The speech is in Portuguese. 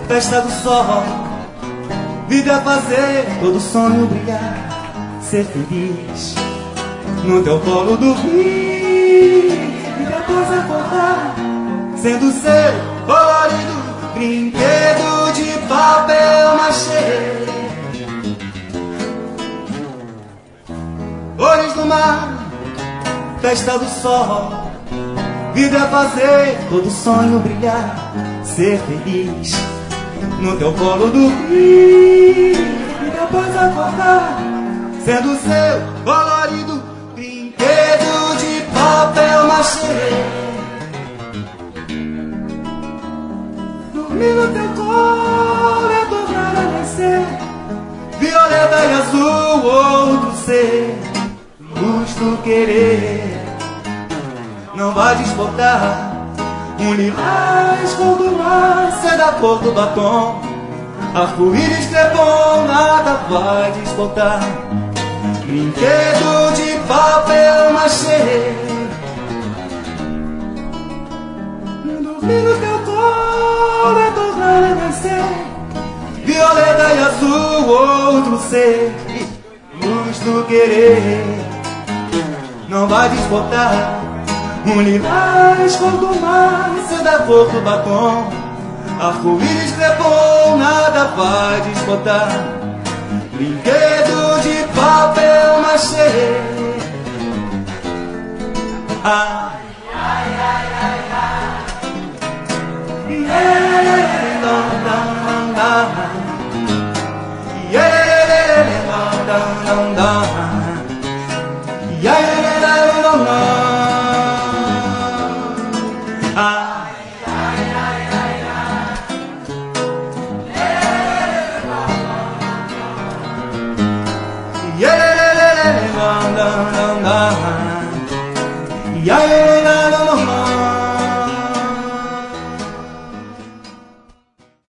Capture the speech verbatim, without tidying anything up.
festa do sol. Vida é fazer todo sonho brilhar, ser feliz no teu colo dormir e depois acordar sendo seu colorido brinquedo de papel machê. Cores do mar, festa do sol. Vida é fazer todo sonho brilhar, ser feliz no teu colo dormir e depois acordar sendo seu colorido brinquedo de papel machê. Dormir no teu colo é tornar a nascer, violeta e azul, outro ser, luz do querer. Não vai desbotar um lilás cor do mar, ser da cor do batom, arco-íris crepom, nada vai desbotar. Brinquedo de papel machê. Dormir no teu colo é tornar a nascer, violeta e azul, outro ser, luz do querer. Não vai desbotar um lilás cor do mar, ser da cor do batom, arco-íris crepom, nada vai desbotar. Brinquedo de papel machê. Ai, ai, ai, ai, ai. Yeah, dum, dum, dum. Yeah, dum, dum, dum. Yeah, dum, dum, dum. Ah.